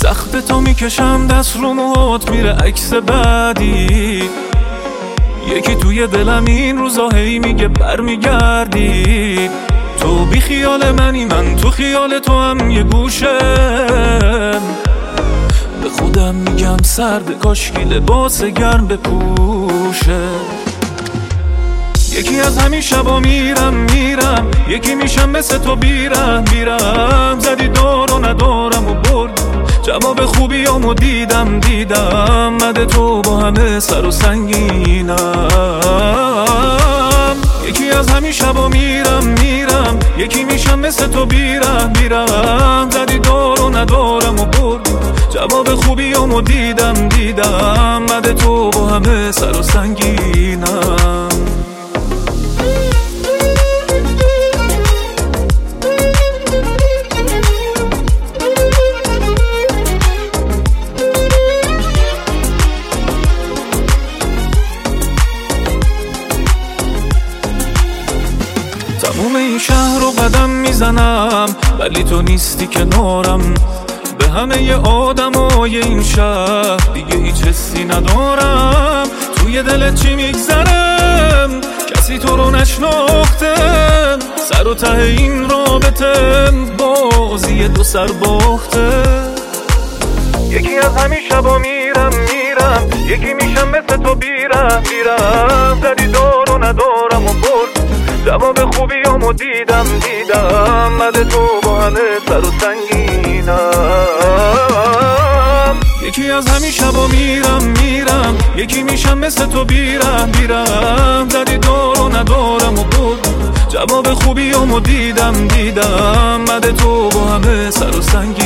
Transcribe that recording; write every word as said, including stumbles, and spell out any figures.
سخت تو میکشم دست رو موهات میره عکس بعدی. یکی توی دلم این روزا هی میگه برمیگردی. تو بی خیال منی من تو خیال تو هم یه گوشم. به خودم میگم سرد کاشکی لباس گرم بپوشه. یکی از همین شبا میرم میرم یکی میشم مثل تو بیرم بیرم. زدی دار و ندارم و برد جواب خوبیامو دیدم دیدم. مده تو با همه سر و سنگینم. یکی از همین شبا میرم میرم یکی میشم مثل تو بیرم بیرم. زدی دار و ندارم و برد جواب خوبیامو دیدم دیدم. مده تو با همه سر و سنگینم. تموم این شهر رو قدم میزنم ولی تو نیستی کنارم. به همه آدمای این شهر دیگه هیچ حسی ندارم. توی دلت چی میگذرم کسی تو رو نشناخته. سر و ته این رابطه بازی دو سر باخته. یکی از همین شبا میرم میرم یکی میشم مثل تو بیرم بیرم. زدی دار و ندارم و برد جواب خوبیامو دیدم دیدم. مده تو با همه سر و سنگینم. یکی از همین شبا میرم میرم یکی میشم مثل تو بیرم بیرم. زدی دار و ندارم و برد جواب خوبیامو دیدم دیدم. مده تو با همه سر و سنگینم.